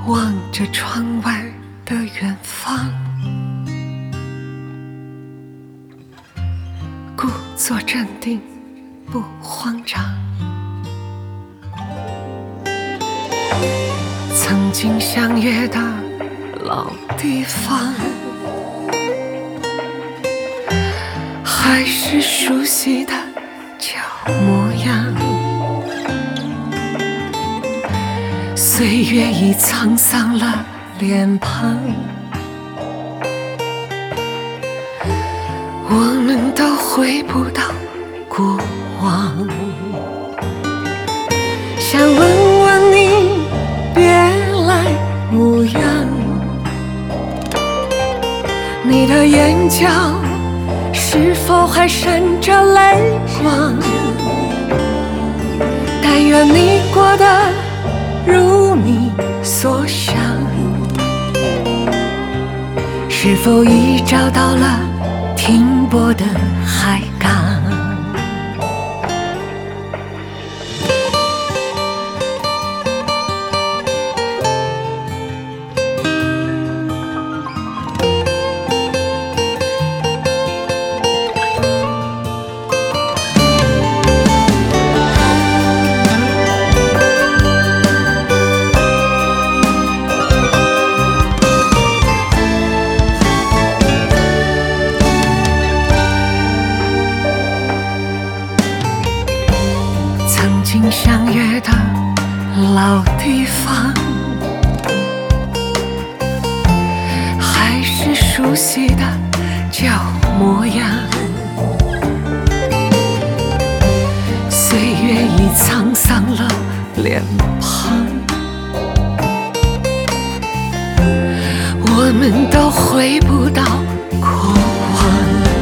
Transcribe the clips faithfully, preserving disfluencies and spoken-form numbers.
望着窗外的远方，故作镇定不慌张。曾经相约的老地方，还是熟悉的旧模样。岁月已沧桑了脸庞，我们都回不到过往。想问问你，别来无恙，你的眼角是否还闪着泪光？但愿你过得如你所想，是否已找到了停泊的海港？曾经相约的老地方，还是熟悉的旧模样。岁月已沧桑了脸庞，我们都回不到过往。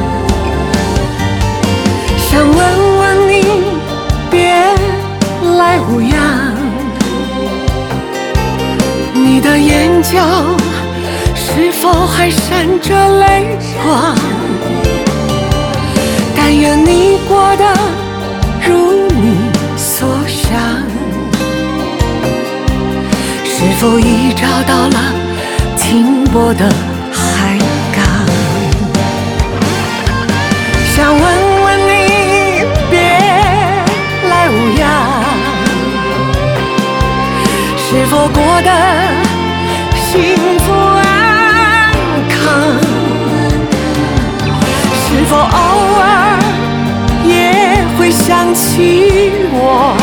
想问问你，别来无恙，你的眼角是否还闪着泪光？但愿你过得如你所想，是否已找到了停泊的海港？想问问你，别来无恙，是否过得幸福安康？是否偶尔也会想起我，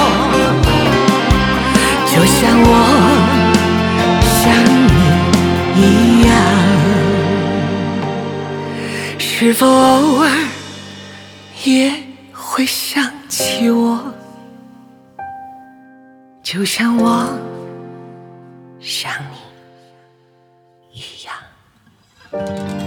就像我想你一样？是否偶尔也会想起我，就像我想你一样？